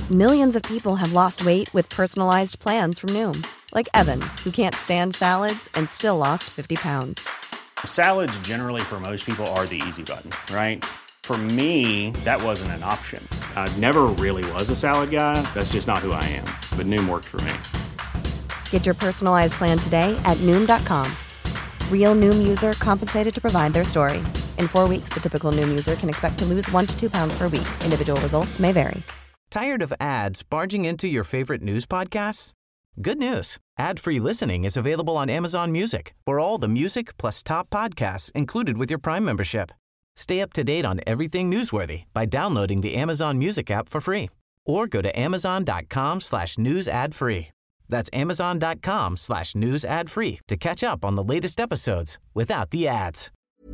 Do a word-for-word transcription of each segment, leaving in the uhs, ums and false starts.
Millions of people have lost weight with personalized plans from Noom. Like Evan, who can't stand salads and still lost fifty pounds. Salads generally for most people are the easy button, right? For me, that wasn't an option. I never really was a salad guy. That's just not who I am. But Noom worked for me. Get your personalized plan today at Noom dot com. Real Noom user compensated to provide their story. In four weeks, the typical Noom user can expect to lose one to two pounds per week. Individual results may vary. Tired of ads barging into your favorite news podcasts? Good news. Ad-free listening is available on Amazon Music for all the music plus top podcasts included with your Prime membership. Stay up to date on everything newsworthy by downloading the Amazon Music app for free or go to amazon.com slash news ad free. That's amazon.com slash news ad free to catch up on the latest episodes without the ads.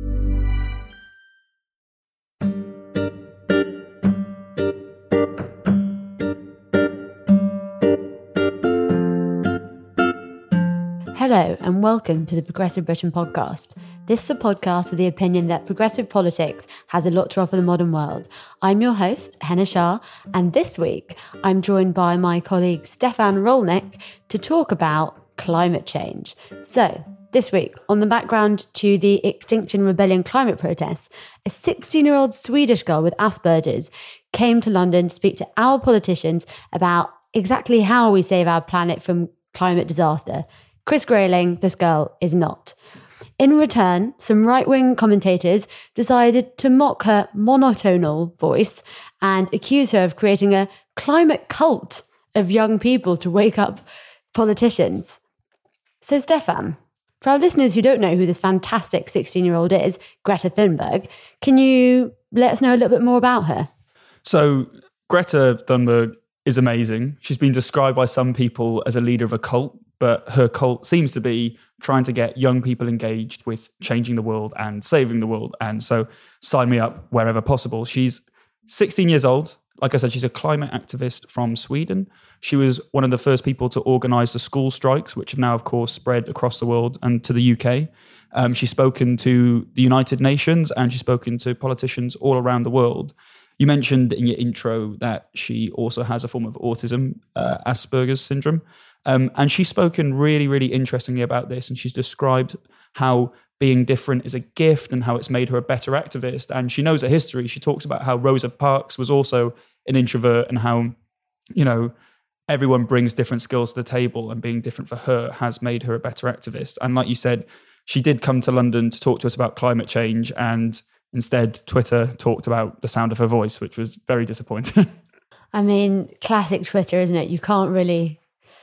Hello and welcome to the Progressive Britain podcast. This is a podcast with the opinion that progressive politics has a lot to offer the modern world. I'm your host, Henna Shah, and this week I'm joined by my colleague Stefan Rolnick to talk about climate change. So, this week, on the background to the Extinction Rebellion climate protests, a sixteen-year-old Swedish girl with Asperger's came to London to speak to our politicians about exactly how we save our planet from climate disaster. Chris Grayling, this girl, is not. In return, some right-wing commentators decided to mock her monotonal voice and accuse her of creating a climate cult of young people to wake up politicians. So, Stefan, for our listeners who don't know who this fantastic sixteen-year-old is, Greta Thunberg, can you let us know a little bit more about her? So, Greta Thunberg is amazing. She's been described by some people as a leader of a cult, but her cult seems to be trying to get young people engaged with changing the world and saving the world. And so sign me up wherever possible. She's sixteen years old. Like I said, she's a climate activist from Sweden. She was one of the first people to organise the school strikes, which have now, of course, spread across the world and to the U K. Um, she's spoken to the United Nations and she's spoken to politicians all around the world. You mentioned in your intro that she also has a form of autism, uh, Asperger's syndrome. Um, and she's spoken really, really interestingly about this. And she's described how being different is a gift and how it's made her a better activist. And she knows her history. She talks about how Rosa Parks was also an introvert and how, you know, everyone brings different skills to the table, and being different for her has made her a better activist. And like you said, she did come to London to talk to us about climate change, and instead Twitter talked about the sound of her voice, which was very disappointing. I mean, classic Twitter, isn't it? You can't really...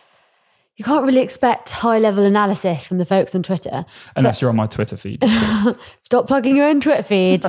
You can't really expect high-level analysis from the folks on Twitter. Unless you're on my Twitter feed. Stop plugging your own Twitter feed.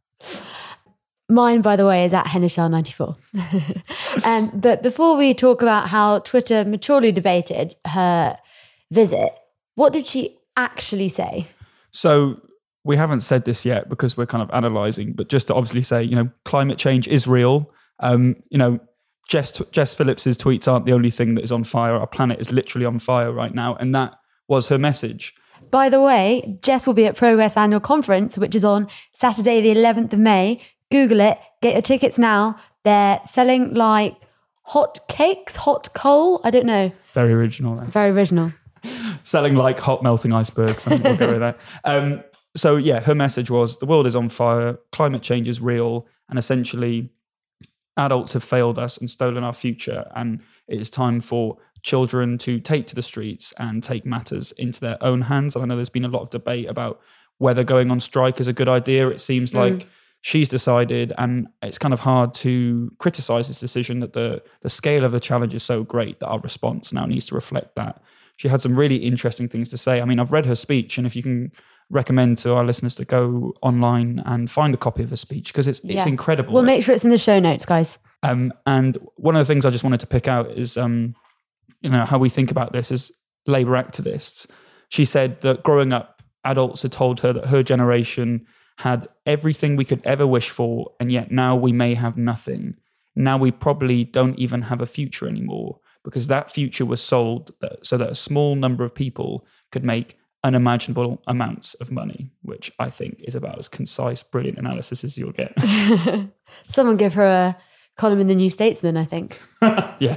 Mine, by the way, is at Henna Shah ninety-four. um, but before we talk about how Twitter maturely debated her visit, what did she actually say? So we haven't said this yet because we're kind of analysing, but just to obviously say, you know, climate change is real. Um, you know, Jess, Jess Phillips's tweets aren't the only thing that is on fire. Our planet is literally on fire right now. And that was her message. By the way, Jess will be at Progress Annual Conference, which is on Saturday, the eleventh of May. Google it. Get your tickets now. They're selling like hot cakes, hot coal. I don't know. Very original. Then. Very original. Selling like hot melting icebergs. I think we'll go with that. Um, so yeah, her message was the world is on fire. Climate change is real. And essentially, adults have failed us and stolen our future, and it is time for children to take to the streets and take matters into their own hands. And I know there's been a lot of debate about whether going on strike is a good idea. It seems like mm. she's decided, and it's kind of hard to criticize this decision, that the the scale of the challenge is so great that our response now needs to reflect that. She had some really interesting things to say. I mean, I've read her speech, and if you can recommend to our listeners to go online and find a copy of her speech, because it's it's yeah. incredible. We'll make sure it's in the show notes, guys. Um, and one of the things I just wanted to pick out is, um, you know, how we think about this as Labour activists. She said that growing up, adults had told her that her generation had everything we could ever wish for, and yet now we may have nothing. Now we probably don't even have a future anymore, because that future was sold so that a small number of people could make unimaginable amounts of money, which I think is about as concise, brilliant analysis as you'll get. Someone give her a column in the New Statesman, I think. Yeah.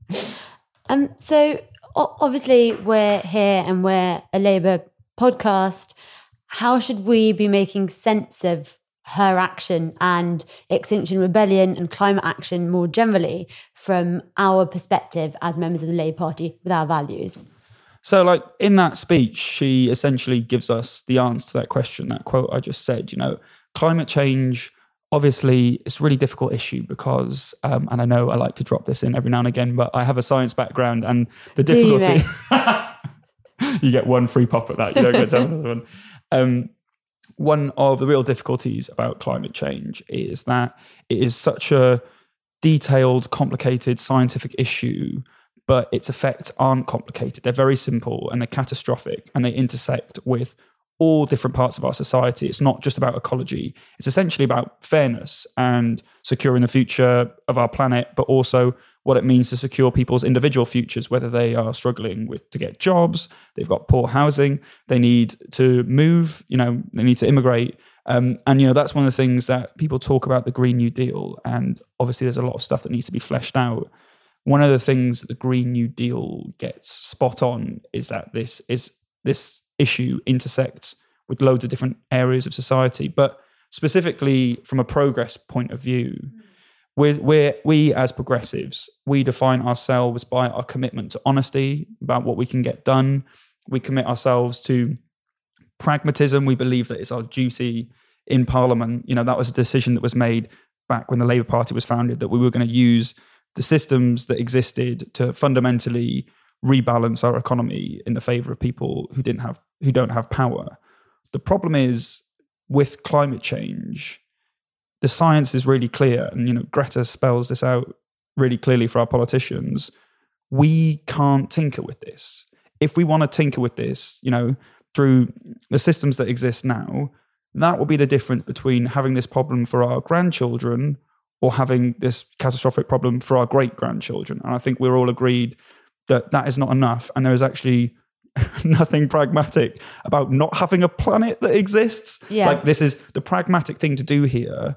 Um, so o- obviously we're here and we're a Labour podcast. How should we be making sense of her action and Extinction Rebellion and climate action more generally from our perspective as members of the Labour Party with our values? So, like, in that speech, she essentially gives us the answer to that question, that quote I just said. You know, climate change, obviously, it's a really difficult issue because, um, and I know I like to drop this in every now and again, but I have a science background, and the difficulty... You, you get one free pop at that. You don't get to have another one. Um, one of the real difficulties about climate change is that it is such a detailed, complicated scientific issue, but its effects aren't complicated. They're very simple and they're catastrophic, and they intersect with all different parts of our society. It's not just about ecology. It's essentially about fairness and securing the future of our planet, but also what it means to secure people's individual futures, whether they are struggling with to get jobs, they've got poor housing, they need to move, you know, they need to immigrate. Um, and, you know, that's one of the things that people talk about, the Green New Deal. And obviously there's a lot of stuff that needs to be fleshed out. One of the things that the Green New Deal gets spot on is that this is this issue intersects with loads of different areas of society. But specifically from a progress point of view, we're, we're, we as progressives, we define ourselves by our commitment to honesty about what we can get done. We commit ourselves to pragmatism. We believe that it's our duty in Parliament. You know, that was a decision that was made back when the Labour Party was founded, that we were going to use the systems that existed to fundamentally rebalance our economy in the favour of people who didn't have, who don't have power. The problem is with climate change, the science is really clear, and you know Greta spells this out really clearly for our politicians. We can't tinker with this. If we want to tinker with this, you know, through the systems that exist now, that will be the difference between having this problem for our grandchildren or having this catastrophic problem for our great-grandchildren. And I think we're all agreed that that is not enough. And there is actually nothing pragmatic about not having a planet that exists. Yeah. Like, this is the pragmatic thing to do here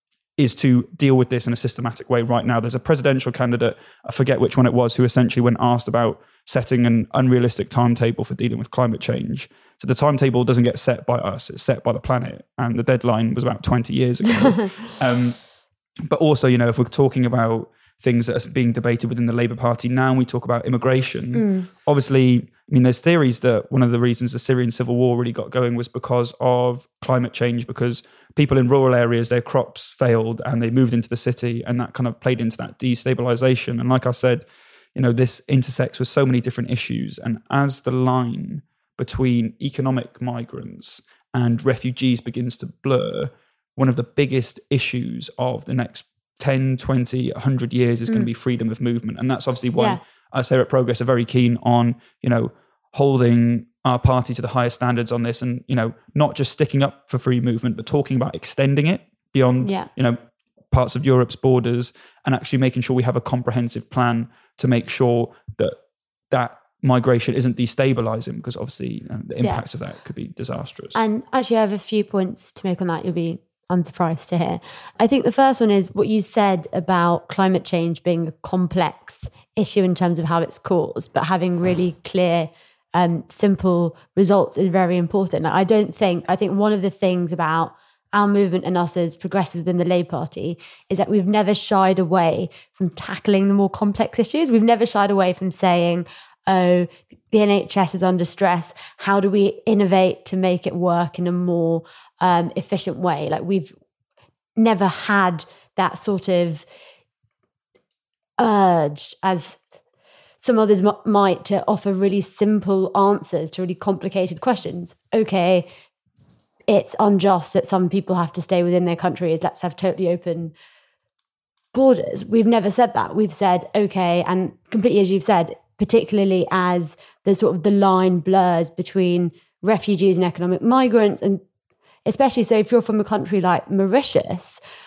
is to deal with this in a systematic way right now. There's a presidential candidate, I forget which one it was, who essentially, when asked about setting an unrealistic timetable for dealing with climate change, so the timetable doesn't get set by us, it's set by the planet. And the deadline was about twenty years ago. um, But also, you know, if we're talking about things that are being debated within the Labour Party now, we talk about immigration. Mm. Obviously, I mean, there's theories that one of the reasons the Syrian civil war really got going was because of climate change, because people in rural areas, their crops failed and they moved into the city, and that kind of played into that destabilization. And like I said, you know, this intersects with so many different issues. And as the line between economic migrants and refugees begins to blur, one of the biggest issues of the next ten, twenty, one hundred years is mm. going to be freedom of movement. And that's obviously why yeah. us here at Progress are very keen on, you know, holding our party to the highest standards on this, and, you know, not just sticking up for free movement, but talking about extending it beyond, yeah. you know, parts of Europe's borders, and actually making sure we have a comprehensive plan to make sure that that migration isn't destabilizing, because obviously you know, the impacts yeah. of that could be disastrous. And actually I have a few points to make on that. You'll be unsurprised to hear. I think the first one is what you said about climate change being a complex issue in terms of how it's caused, but having really clear, um, simple results is very important. I don't think, I think one of the things about our movement and us as progressives within the Labour Party is that we've never shied away from tackling the more complex issues. We've never shied away from saying, oh, the N H S is under stress. How do we innovate to make it work in a more um, efficient way? Like, we've never had that sort of urge, as some others m- might, to offer really simple answers to really complicated questions. Okay, it's unjust that some people have to stay within their countries. Let's have totally open borders. We've never said that. We've said, okay, and completely as you've said, particularly as the sort of the line blurs between refugees and economic migrants, and especially so if you're from a country like Mauritius,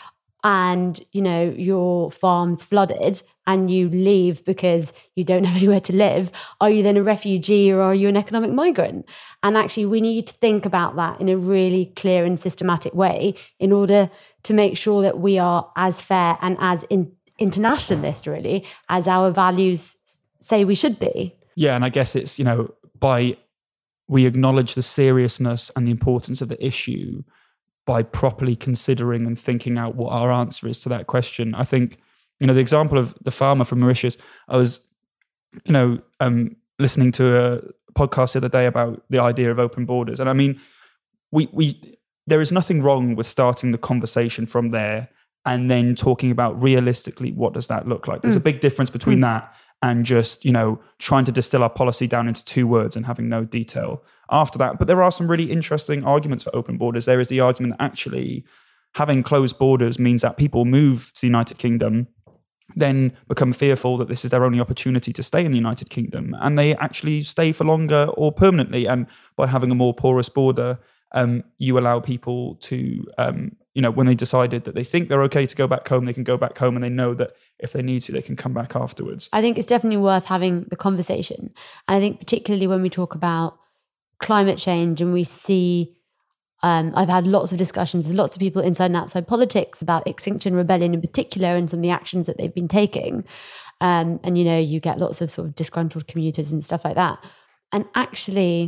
and, you know, your farm's flooded and you leave because you don't have anywhere to live, are you then a refugee or are you an economic migrant? And actually, we need to think about that in a really clear and systematic way in order to make sure that we are as fair and as in, internationalist, really, as our values say we should be. Yeah, and I guess it's, you know, by we acknowledge the seriousness and the importance of the issue by properly considering and thinking out what our answer is to that question. I think, you know, the example of the farmer from Mauritius, I was, you know, um, listening to a podcast the other day about the idea of open borders. And I mean, we we there is nothing wrong with starting the conversation from there and then talking about realistically, what does that look like? There's mm. a big difference between mm. that and just, you know, trying to distill our policy down into two words and having no detail after that. But there are some really interesting arguments for open borders. There is the argument that actually having closed borders means that people move to the United Kingdom, then become fearful that this is their only opportunity to stay in the United Kingdom, and they actually stay for longer or permanently. And by having a more porous border, um, you allow people to, um, you know, when they decided that they think they're okay to go back home, they can go back home, and they know that if they need to, they can come back afterwards. I think it's definitely worth having the conversation. And I think particularly when we talk about climate change and we see, um, I've had lots of discussions with lots of people inside and outside politics about Extinction Rebellion in particular and some of the actions that they've been taking. Um, and, you know, you get lots of sort of disgruntled commuters and stuff like that. And actually,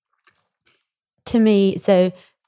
to me, so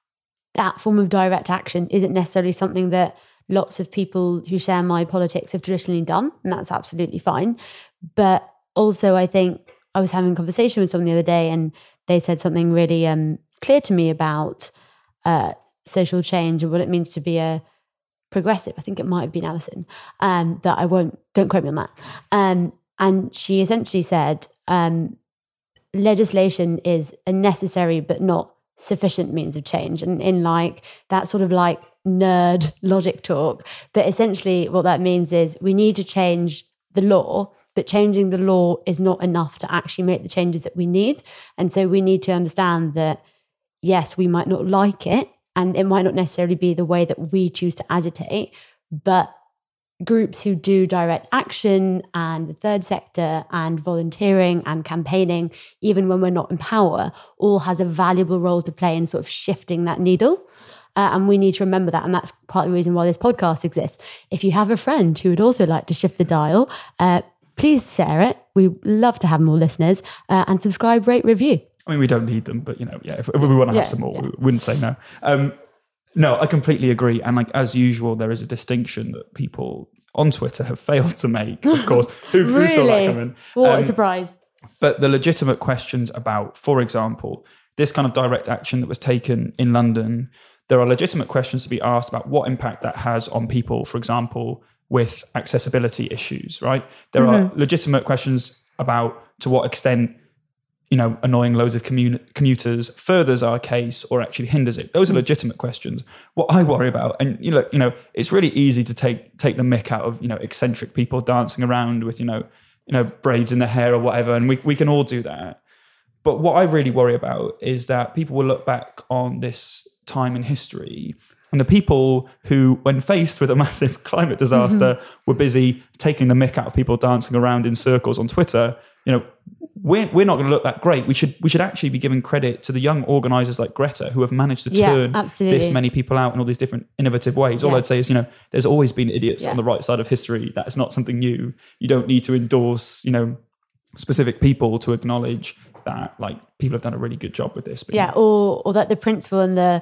that form of direct action isn't necessarily something that lots of people who share my politics have traditionally done, and that's absolutely fine. But also, I think I was having a conversation with someone the other day, and they said something really um, clear to me about uh, social change and what it means to be a progressive. I think it might have been Alison, um, that I won't, don't quote me on that. Um, and she essentially said, um, legislation is a necessary but not sufficient means of change. And in like that sort of like nerd logic talk, but essentially what that means is we need to change the law, but changing the law is not enough to actually make the changes that we need. And so we need to understand that, yes, we might not like it, and it might not necessarily be the way that we choose to agitate, but groups who do direct action and the third sector and volunteering and campaigning, even when we're not in power, all has a valuable role to play in sort of shifting that needle. Uh, and we need to remember that. And that's part of the reason why this podcast exists. If you have a friend who would also like to shift the dial, uh, please share it. We love to have more listeners, uh, and subscribe, rate, review. I mean, we don't need them, but, you know, yeah, if, if we want to have yeah, some more, yeah. we wouldn't say no. Um, no, I completely agree. And like, as usual, there is a distinction that people on Twitter have failed to make, of course. Who, really? who saw that coming? What um, a surprise. But the legitimate questions about, for example, this kind of direct action that was taken in London, there are legitimate questions to be asked about what impact that has on people, for example, with accessibility issues, right? There mm-hmm. are legitimate questions about to what extent, you know, annoying loads of commun- commuters furthers our case or actually hinders it. Those are legitimate questions. What I worry about, and you know, you know, it's really easy to take take the mick out of, you know, eccentric people dancing around with, you know, you know, braids in their hair or whatever, and we we can all do that. But what I really worry about is that people will look back on this time in history, and the people who, when faced with a massive climate disaster, mm-hmm. were busy taking the mick out of people dancing around in circles on Twitter, you know, we're, we're not going to look that great. We should we should actually be giving credit to the young organisers like Greta who have managed to yeah, turn absolutely. this many people out in all these different innovative ways. All yeah. I'd say is, you know, there's always been idiots yeah. on the right side of history. That's not something new. You don't need to endorse, you know, specific people to acknowledge that, like, people have done a really good job with this. But, yeah, or or that the principle and the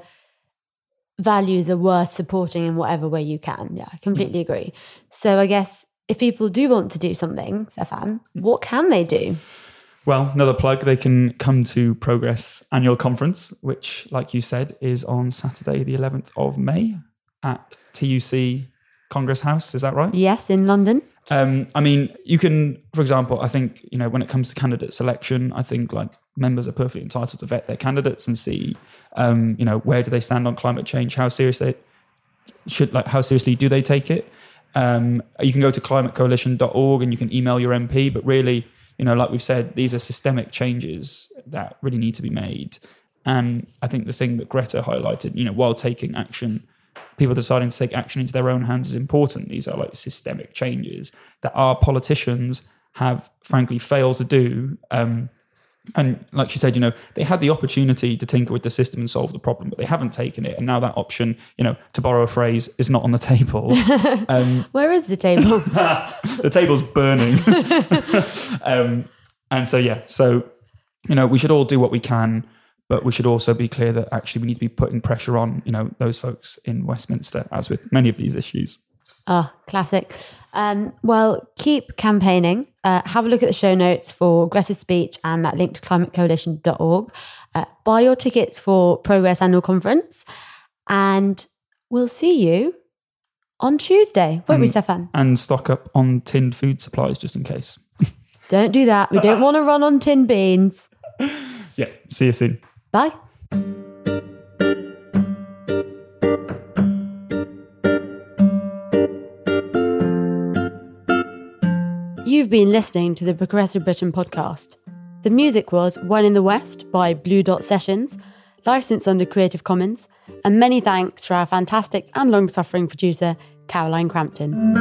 values are worth supporting in whatever way you can. Yeah, I completely mm. agree. So I guess if people do want to do something, Stefan, what can they do? Well, another plug, they can come to Progress Annual Conference, which, like you said, is on Saturday, the eleventh of May at T U C Congress House. Is that right? Yes, in London. Um, I mean, you can, for example, I think, you know, when it comes to candidate selection, I think like members are perfectly entitled to vet their candidates and see, um, you know, where do they stand on climate change? How serious they should, like, how seriously do they take it? Um, you can go to climate coalition dot org and you can email your M P, but really, you know, like we've said, these are systemic changes that really need to be made. And I think the thing that Greta highlighted, you know, while taking action people deciding to take action into their own hands is important. These are like systemic changes that our politicians have frankly failed to do. Um, and like she said, you know, they had the opportunity to tinker with the system and solve the problem, but they haven't taken it. And now that option, you know, to borrow a phrase, is not on the table. Um, Where is the table? The table's burning. um, and so, yeah, so, you know, we should all do what we can, but we should also be clear that actually we need to be putting pressure on, you know, those folks in Westminster, as with many of these issues. Ah, oh, classic. Um, well, keep campaigning. Uh, have a look at the show notes for Greta's speech and that link to climate coalition dot org. Uh, buy your tickets for Progress Annual Conference. And we'll see you on Tuesday, won't and, we, Stefan? And stock up on tinned food supplies just in case. Don't do that. We don't want to run on tin beans. Yeah, see you soon. Bye. You've been listening to the Progressive Britain podcast. The music was One in the West by Blue Dot Sessions, licensed under Creative Commons, and many thanks to our fantastic and long-suffering producer, Caroline Crampton.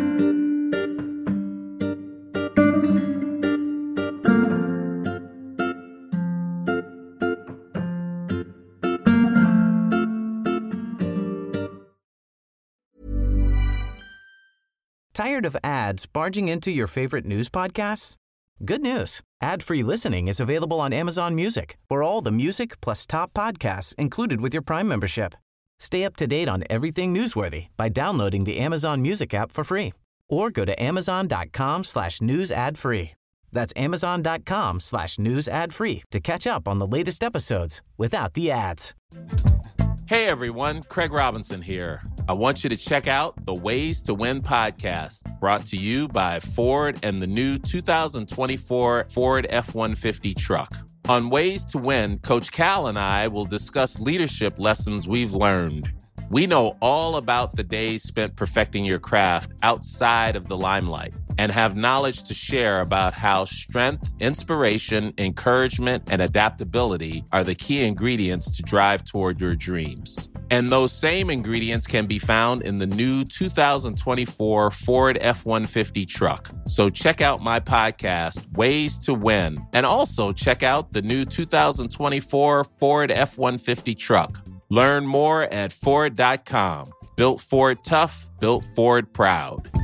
Tired of ads barging into your favorite news podcasts? Good news. Ad-free listening is available on Amazon Music for all the music plus top podcasts included with your Prime membership. Stay up to date on everything newsworthy by downloading the Amazon Music app for free or go to amazon.com slash news ad free. That's amazon.com slash news ad free to catch up on the latest episodes without the ads. Hey everyone, Craig Robinson here. I want you to check out the Ways to Win podcast, brought to you by Ford and the new two thousand twenty-four Ford F one fifty truck. On Ways to Win, Coach Cal and I will discuss leadership lessons we've learned. We know all about the days spent perfecting your craft outside of the limelight and have knowledge to share about how strength, inspiration, encouragement, and adaptability are the key ingredients to drive toward your dreams. And those same ingredients can be found in the new two thousand twenty-four Ford F one fifty truck. So check out my podcast, Ways to Win, and also check out the new two thousand twenty-four Ford F one fifty truck. Learn more at Ford dot com. Built Ford tough, built Ford proud.